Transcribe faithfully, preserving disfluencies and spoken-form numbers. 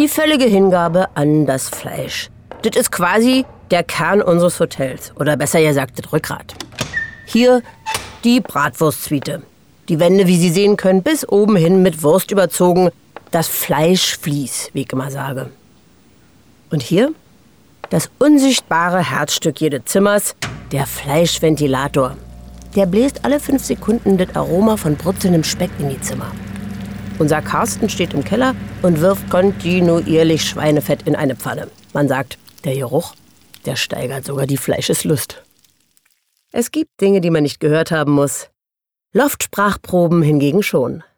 Die völlige Hingabe an das Fleisch. Das ist quasi der Kern unseres Hotels. Oder besser gesagt, das Rückgrat. Hier die Bratwurstsuite. Die Wände, wie Sie sehen können, bis oben hin mit Wurst überzogen. Das Fleischvlies, wie ich immer sage. Und hier das unsichtbare Herzstück jedes Zimmers, der Fleischventilator. Der bläst alle fünf Sekunden das Aroma von brutzelndem Speck in die Zimmer. Unser Carsten steht im Keller und wirft kontinuierlich Schweinefett in eine Pfanne. Man sagt, der Geruch, der steigert sogar die Fleischeslust. Es gibt Dinge, die man nicht gehört haben muss. Loftsprachproben hingegen schon.